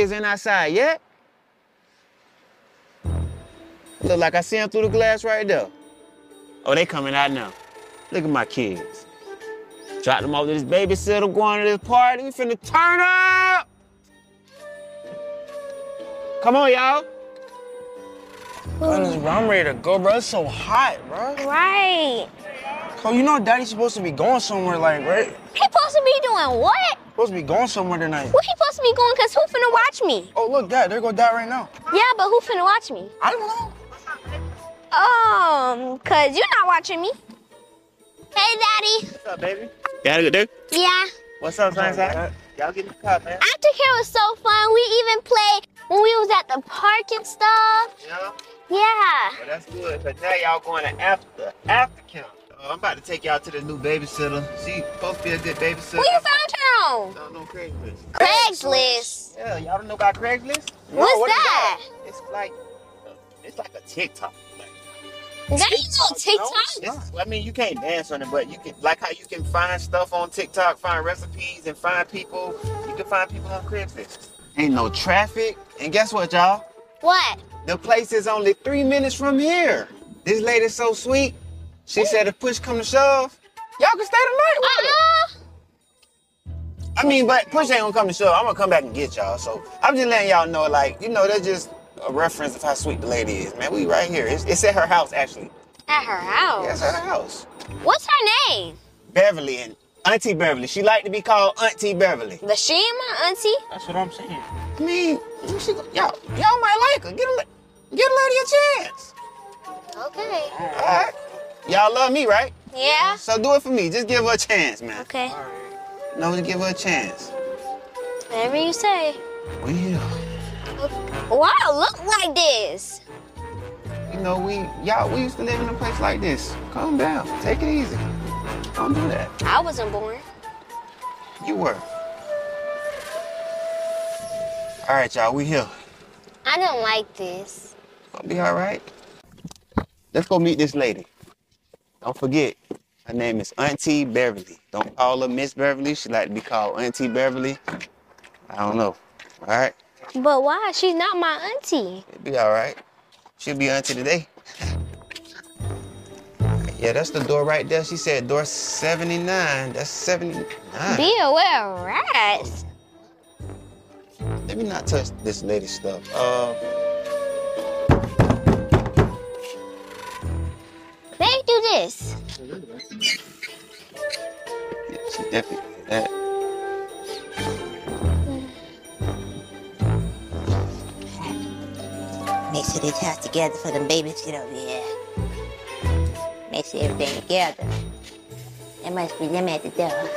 kids ain't outside yet? Look like I see them through the glass right there. Oh, they coming out now. Look at my kids. Dropped them off to this babysitter, going to this party. We finna turn up! Come on, y'all. Goodness, bro, I'm ready to go, bro. It's so hot, bro. Right. Oh, you know Daddy's supposed to be going somewhere, like, right? He supposed to be doing what? Supposed to be going somewhere tonight. Where he supposed to be going? Cause who finna watch me? Oh, look, Dad, there go Dad right now. Yeah, but who finna watch me? I don't know. Cause you're not watching me. Hey, Daddy. What's up, baby? You had a good day? Yeah. What's up, Sunshine? Y'all get in the car, man. Aftercare was so fun. We even played when we was at the park and stuff. Yeah? Yeah. Well, that's good, because now y'all going to after camp. I'm about to take y'all to the new babysitter. She's supposed to be a good babysitter. Who you found her on? I don't know Craigslist. Craigslist. Yeah, y'all don't know about Craigslist? What's what is that? It's like a TikTok. That ain't no TikTok. I mean, you can't dance on it, but you can, like how you can find stuff on TikTok, find recipes, and find people. You can find people on Craigslist. Ain't no traffic. And guess what, y'all? What? The place is only 3 minutes from here. This lady's so sweet. She said if push come to shove, y'all can stay the night with her. I mean, but push ain't gonna come to shove. I'm gonna come back and get y'all. So I'm just letting y'all know, like, you know, that's just a reference of how sweet the lady is, man. We right here. It's at her house, actually. At her house? Yeah, it's at her house. What's her name? Beverly, and Auntie Beverly. She like to be called Auntie Beverly. But she ain't my auntie. That's what I'm saying. I mean, y'all might like her. Get a lady a chance. Okay. All right. Y'all love me, right? Yeah? So do it for me. Just give her a chance, man. Okay. No, just give her a chance. Whatever you say. Well, Why I look like this? you know, we used to live in a place like this. Calm down. Take it easy. Don't do that. I wasn't born. You were. All right, y'all, we here. I don't like this. Gonna be all right. Let's go meet this lady. Don't forget, her name is Auntie Beverly. Don't call her Miss Beverly. She like to be called Auntie Beverly. I don't know. All right? But why? She's not my auntie. It'll be all right. She'll be auntie today. Yeah, that's the door right there. She said door 79. That's 79. Be aware of rats. Let me not touch this lady's stuff. They do this. Yeah, she definitely did that. Make sure this house together for them babies get over here. Make sure everything together. There must be them at the door.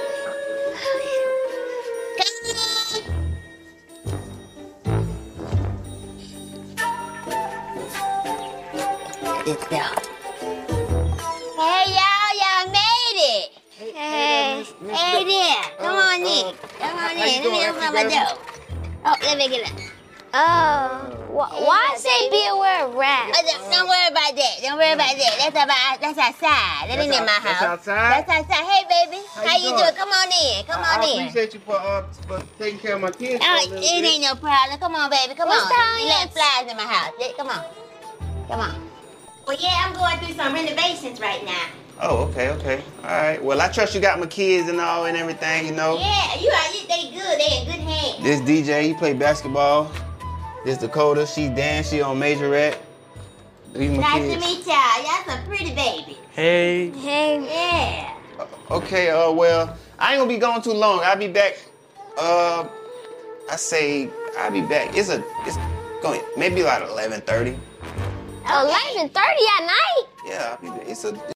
This door. Hey y'all made it. Hey. Hey there. Come on in. Come on in. Let me open my door. Oh, let me get it. Why say be aware of rats? Don't worry about that. Don't worry about that. That's outside. That ain't in my house. That's outside? That's outside. Hey, baby. How you doing? Come on in. Come on I in. appreciate you for taking care of my kids. Oh, it ain't no problem. Come on, baby. Come What's on. the You let flies in my house. Yeah, come on. Come on. Well, yeah, I'm going through some renovations right now. Oh, okay. All right. Well, I trust you got my kids and all and everything, you know. Yeah, they good. They in good hands. This DJ, he play basketball. This Dakota, she dance, she on Majorette. These my Nice kids. to meet y'all. Y'all some pretty babies. Hey. Hey. Yeah. Okay, well, I ain't gonna be gone too long. I'll be back. I'll be back. It's going maybe like 11:30. 11:30 at night? Yeah, I'll be back.